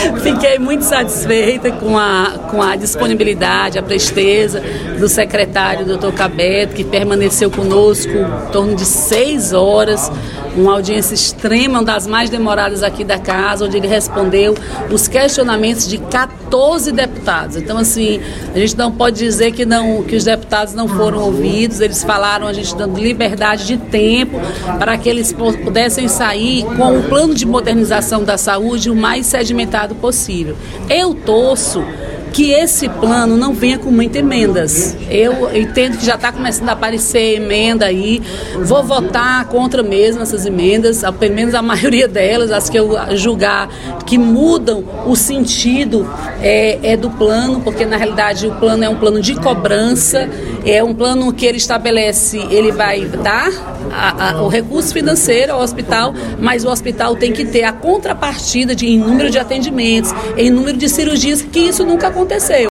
Fiquei muito satisfeita com a disponibilidade, a presteza do secretário, Dr. Cabeto, que permaneceu conosco em torno de 6 horas, uma audiência extrema, uma das mais demoradas aqui da casa, onde ele respondeu os questionamentos de 14 deputados. Então, assim, a gente não pode dizer que os deputados não foram ouvidos, eles falaram, a gente dando liberdade de tempo para que eles pudessem sair com um plano de modernização da saúde o mais sedimentado possível. Eu torço que esse plano não venha com muitas emendas. Eu entendo que já está começando a aparecer emenda aí. Vou votar contra mesmo essas emendas, pelo menos a maioria delas, as que eu julgar que mudam o sentido do plano, porque na realidade o plano é um plano de cobrança, é um plano que ele estabelece, ele vai dar o recurso financeiro ao hospital, mas o hospital tem que ter a contrapartida em número de atendimentos, em número de cirurgias, que isso nunca aconteceu.